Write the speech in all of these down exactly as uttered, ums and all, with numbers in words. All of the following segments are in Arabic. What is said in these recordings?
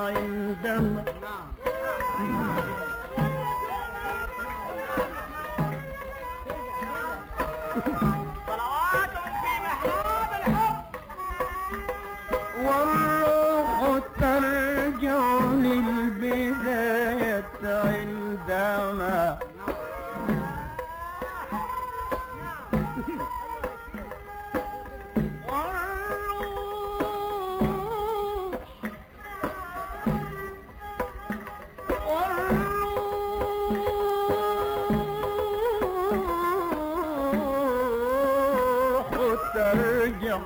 عندما صلوات في محراب الحب والروح ترجع للبداية عندما ترجع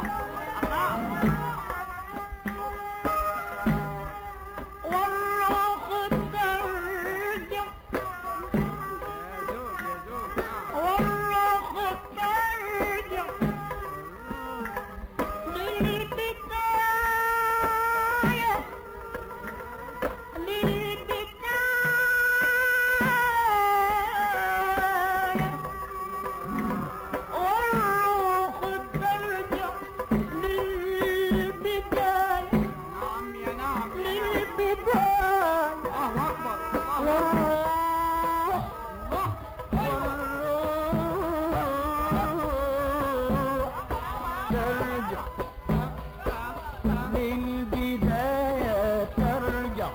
والروح ترجع والروح ترجع للبداية للبداية والروح ترجع للبداية نعم يا نعم للبداية الله أكبر والروح والروح ترجع للبداية ترجع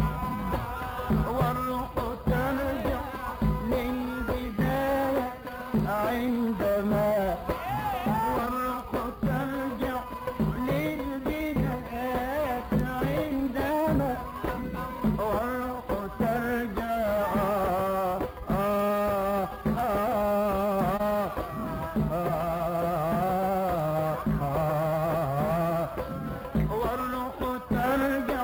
والروح ترجع للبداية عندما والروح ترجع للبداية عندما والروح ترجع آه آه آه آه والروح ترجع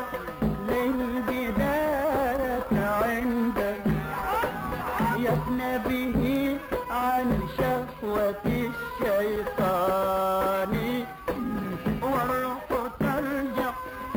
للبداية عندما يفنى به عن شهوة الشيطان والروح ترجع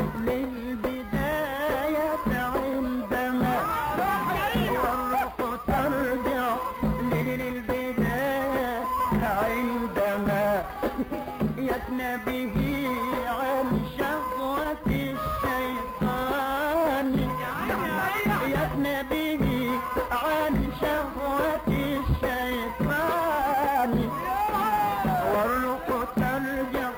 للبداية عندما والروح ترجع للبداية عندما يفنى به عن شهوة الشيطان يفنى به عن شهوة الشيطان والروح ترجع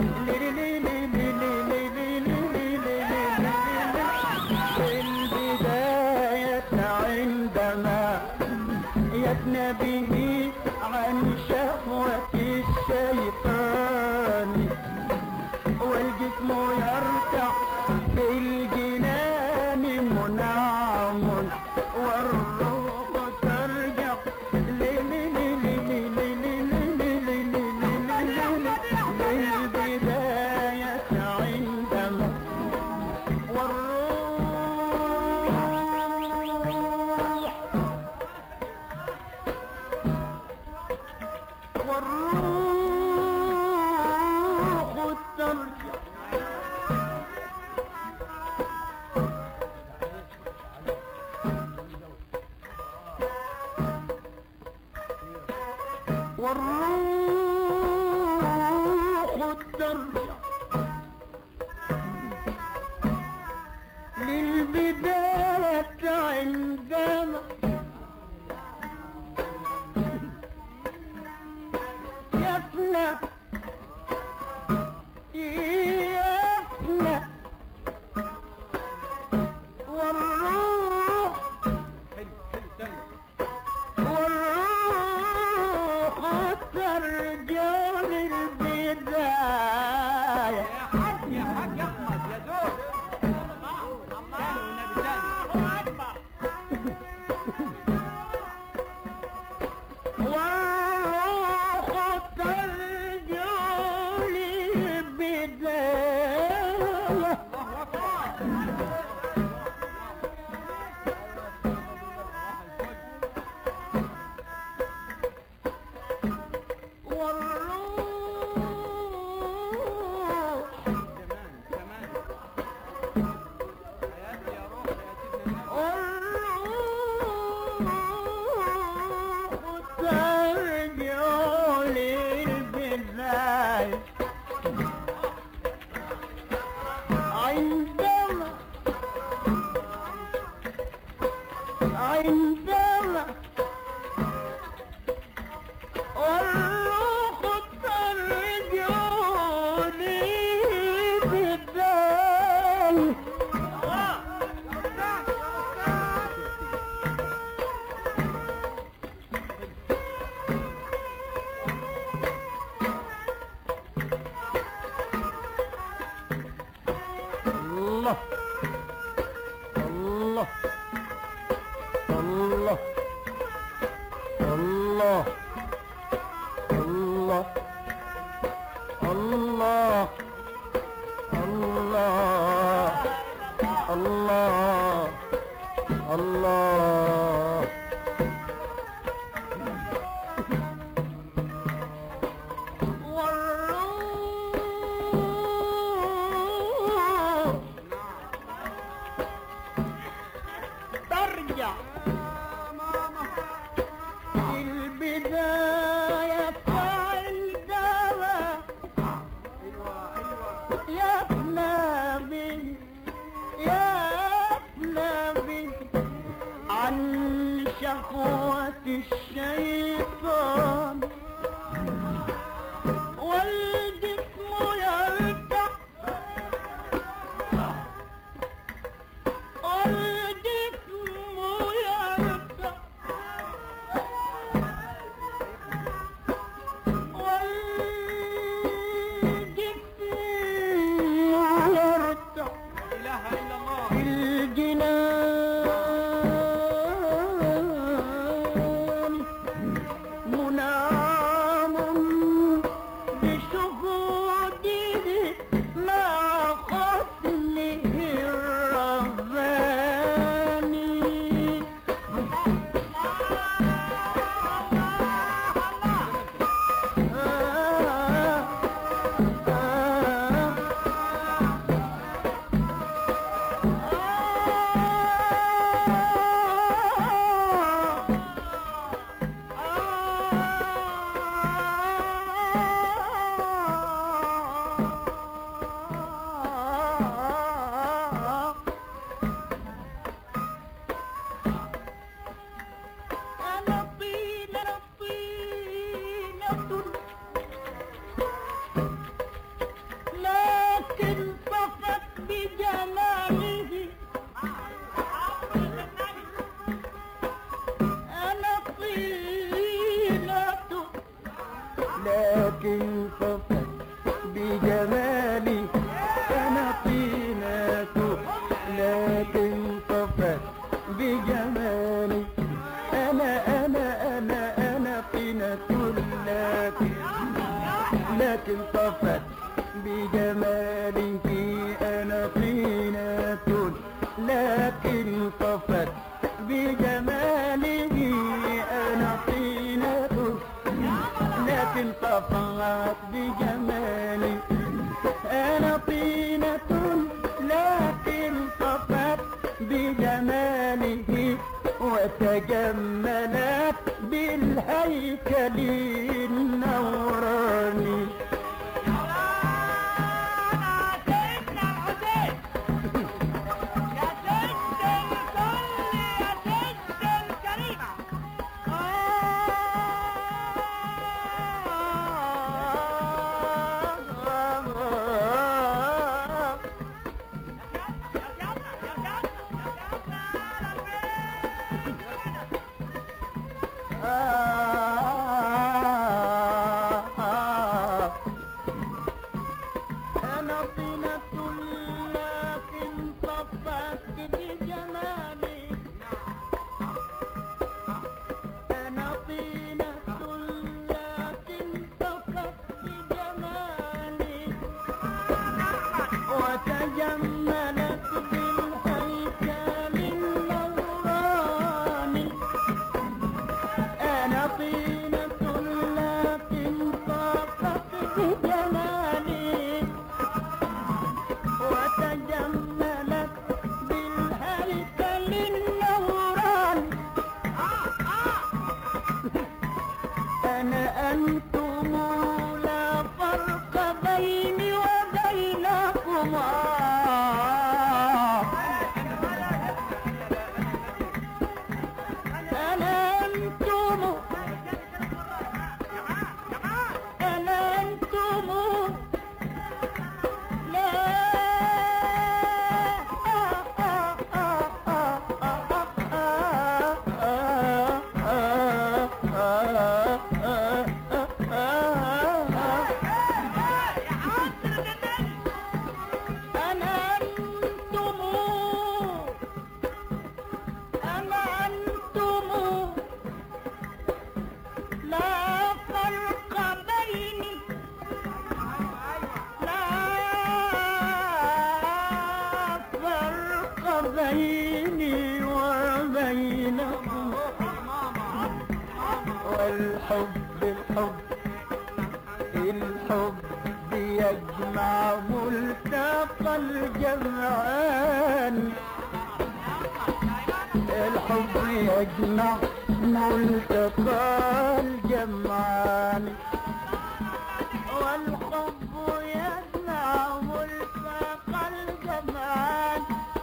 للبداية عندما يفنى به عن شهوة الشيطان والجسم يرتع في الجنان منعم والروح ترجع للبداية عندما والروح والروح ترجع والروح ترجع للبداية عندما يفنى يفنى والروح والروح ترجع للبداية يا حاج يا حاج يا احمد يا زوج الله الله والنبي تاني الله اكبر الله الله والروح ترجع البداية فعندما يفنى بي يفنى بي عن شهوة الشيطان والجسم يرتاح والجسم يرتاح والجسم يرتاح إله إلا الله في الجنان منام بشهوده مع خصمه الرباني أنا طينة طينة لكن طفت بجماله أنا طينة لكن طفت بجمالي أنا طينة لكن طفت بجمالي أنا أنا أنا أنا طينة لكن لكن طفت بجماله أنا طينة لكن طفت بجماله أنا طينة لكن طفت بجمالي أنا طينة لكن طفت بجماله وتجملت بالهيكل النوراني أنا طينة لكن طفت بجمالي أنا طينة لكن طفت بجمالي وتجملت بالهيكل النوراني أنا طينة لكن طفت بجمالي وتجملت بالهيكل النوراني أنا أنتم لا فرق بيني وبينكما بيني وبينكم والحب الحب الحب يجمع ملتقى الجمعان الحب يجمع ملتقى الجمعان والحب يجمع ملتقى الجمعان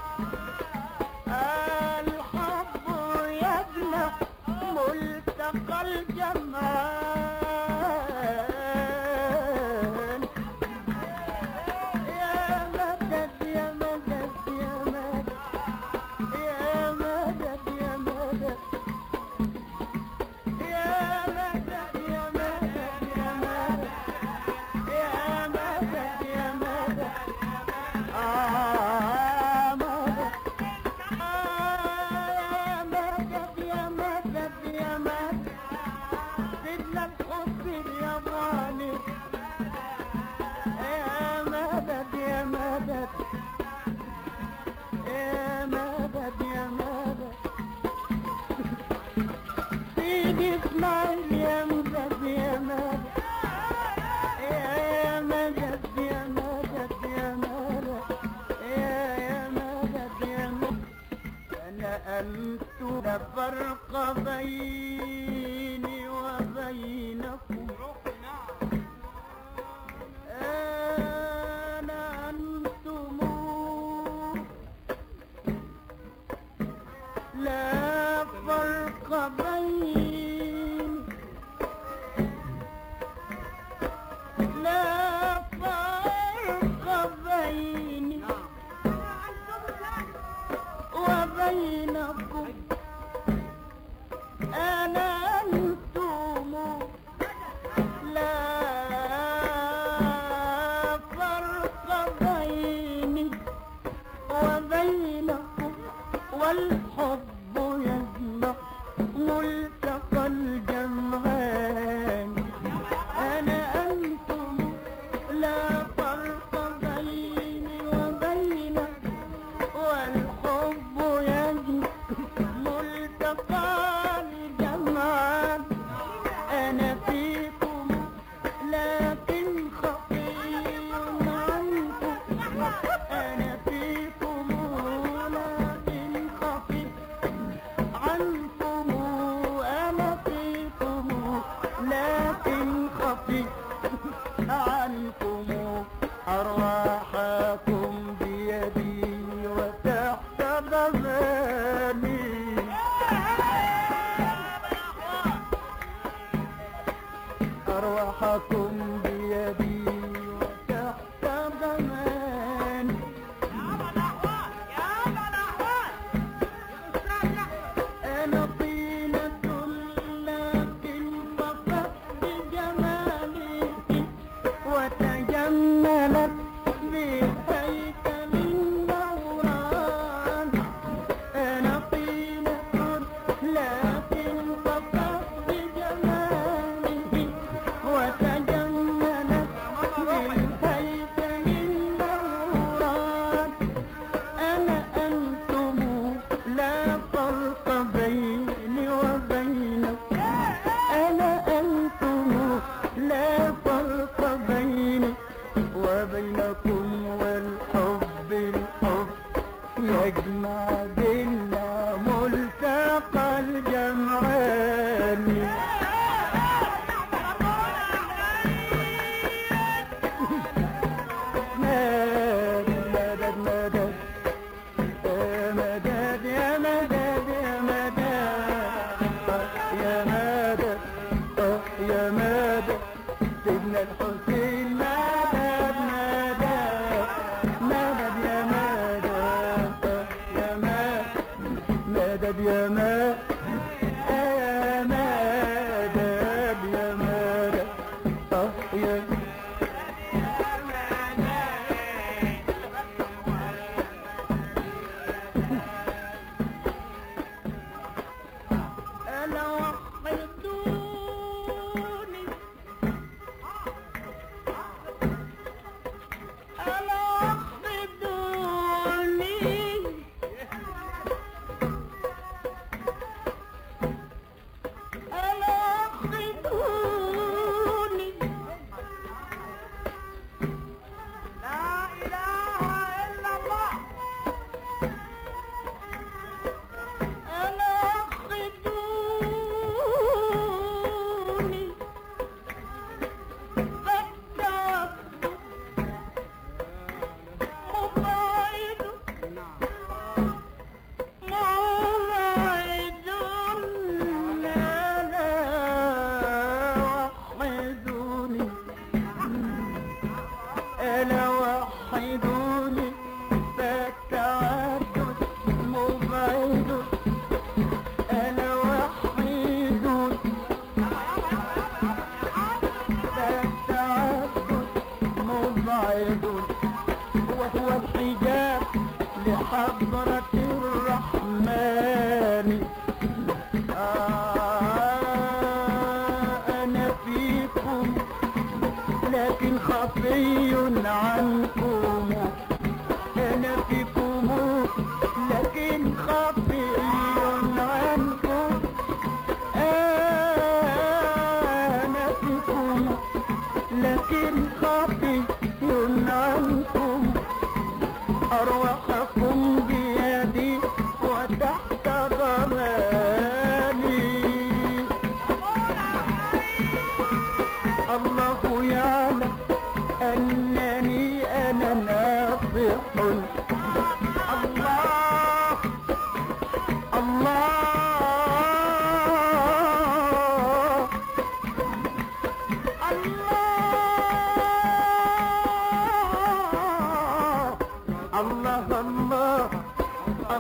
الحب يجمع ملتقى الجمعان يا مدد يا مدد يا مدد يا مدد يا مدد يا مدد يا مدد يا مدد يا مدد يا مدد آه مدد آه يا مدد يا مدد سيدنا الحب الياباني يا مدد يا مدد يا مدد يا مدد سيدي اسماعيل يا مدد يا مدد يا مدد يا مدد يا مدد يا يا مدد يا مدد أنا أنت لا فرق بيني وبينكم أنا أنتم لا فرق بيني لا فرق بيني وبينكم أنا أنتم لا فرق بيني وبينكم والحب يجمع ملتقى الجمعان أنا أنتم لا فرق بيني وبينكم والحب يجمع ملتقى الجمعان أنا فيكم لكن خفي عنكم أنا فيكم لكن خفي عنكم أنا فيكم لكن خفي عنكم أرواحكم بيدي وتحت ضماني أرواحكم بيدي وتحت ضماني أنا طينة لكن فقط بجمالك وتجملت بهيكل النوران أنا طينة لكن فقط بجمالك وتجملت بهيكل النوران أنا أنتم لا فرق بيني وبينكم أنا أنتم لا فرق بيني وبينكم والحب الحب يجمع بيننا ملتقى الجمعان مدد مدد مدد يا مدد يا مدد يا مدد يا مدد يا مدد سيدنا الحسين مدد مدد مدد يا مدد يا مدد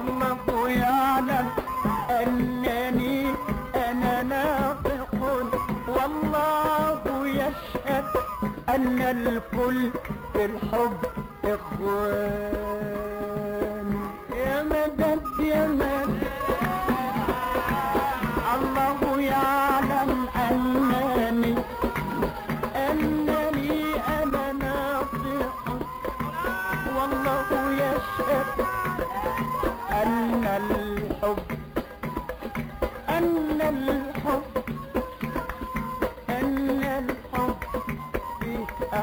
الله يعلم أنني أنا ناطق والله يشهد أن الكل في الحب إخوان يا مدد يا مدد الله يعلم أنني أنني أنا ناطق والله يشهد أن الحب أن الحب أن الحب في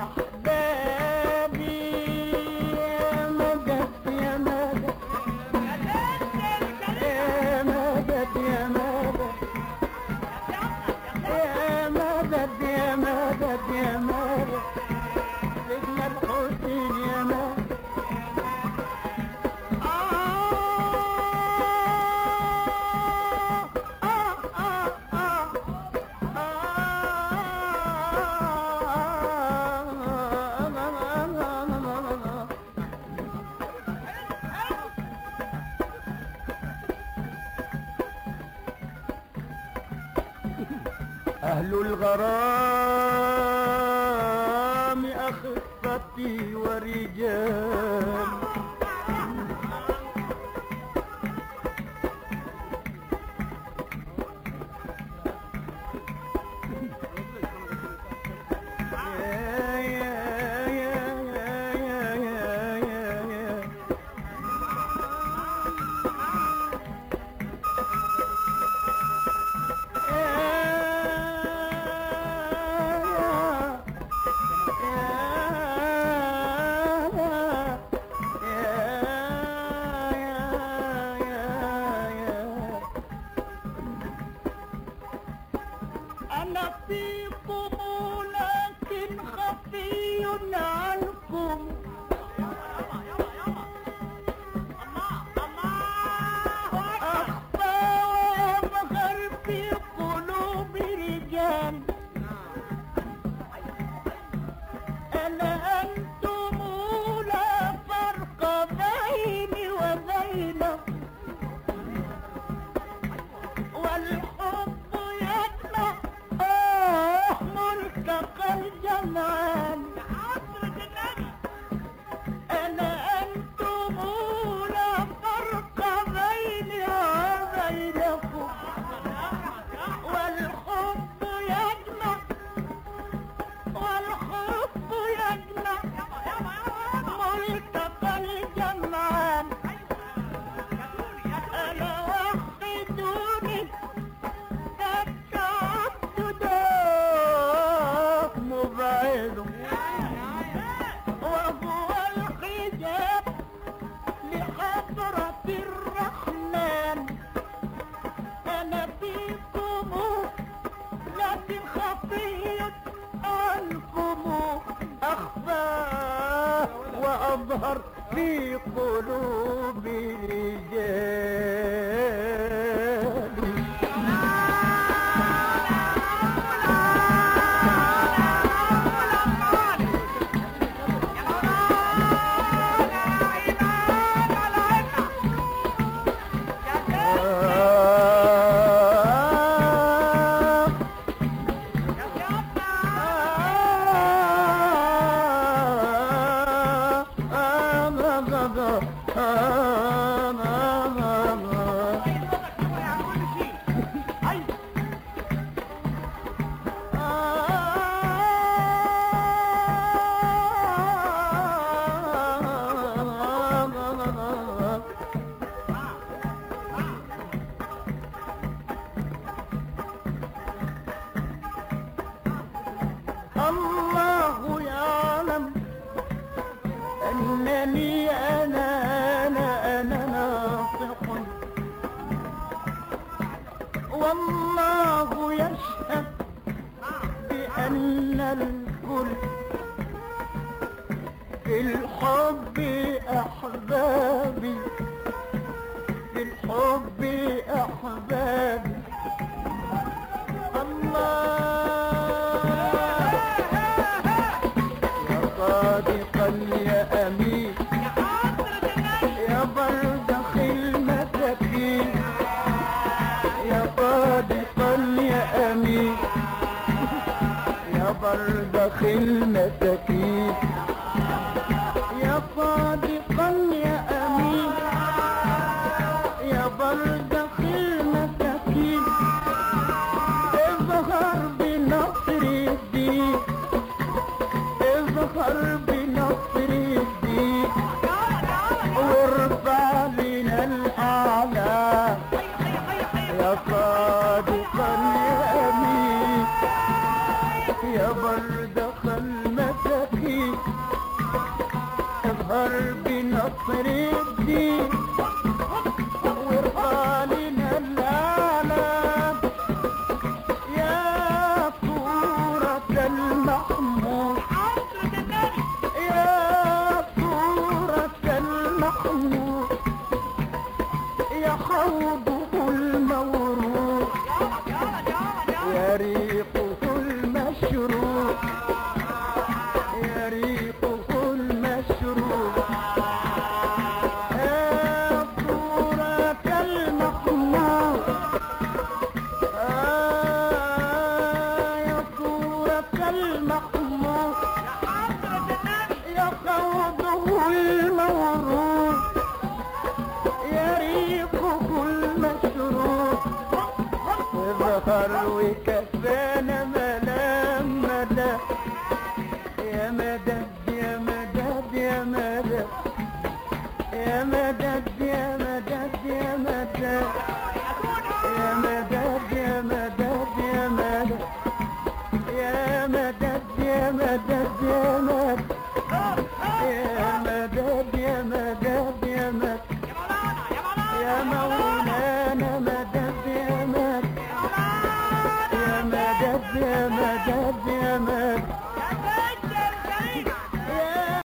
أحبابي يا مدد يا مدد يا مدد يا مدد يا مدد يا مدد يا مدد سيدنا الحسين يا مدد أهل الغرام أخفتي ورجال أنا فيكم لكن خفي عنكم أخفى وأبغر في قلوب رجال أنا أنتم لا فرق بيني وبينكم والحب يجمع آه ملتقى الجمال أنا أنتم لا فرق بيني وبينكم والحب يجمع والحب يجمع ملتقى الجمال أنا وحدوني فالتعبد مبعد وهو الحجاب لحضرة الرحمن أنا فيكم لكن خفي عنكم أخفى وأظهر في قلوب رجالي الله يعلم أنني أنا أنا أنا ناطق والله يشهد بأن الكل في الحب أحبابي في الحب أحبابي الله يا صادقا يا أمين يا برزخ المدينة برزخ المساكين يا صادقا يا أمين يا برزخ المساكين اظهر بنصر الدين اظهر بنصر الدين وارفع لنا الأعلام يا صادقا يا أمين يا برزخ المساكين اظهر بنصر الدين وارفع لنا الأعلام يا صورة المحمود يا صورة المحمود يا حوضه المورود يا ريقه المشروب يا ريقه المشروب يا صورة المحمود يا صورة المحمود يا حوضه المورود يا ريقه المشروب اظهر وكفانا ملام مدى يا مدد يا مدد يا مدد يا مدد يا مدد يا مدد يا مدد يا مدد يا مدد يا مدد يا مدد يا مدد يا مدد يا مدد يا مدد يا مولانا مدد يا مدد يا مدد يا مدد يا مدد